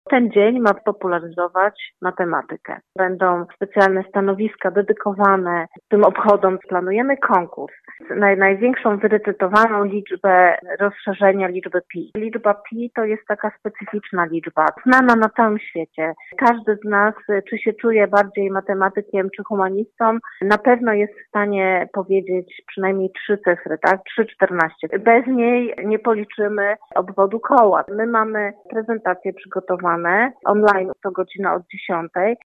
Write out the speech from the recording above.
Ten dzień ma popularyzować matematykę. Będą specjalne stanowiska dedykowane tym obchodom. Planujemy konkurs na największą wyrecytowaną liczbę rozszerzenia liczby pi. Liczba pi to jest taka specyficzna liczba, znana na całym świecie. Każdy z nas, czy się czuje bardziej matematykiem, czy humanistą, na pewno jest w stanie powiedzieć przynajmniej 3 cyfry, tak? 3,14. Bez niej nie policzymy obwodu koła. My mamy prezentacje przygotowane online, to godzina od 10.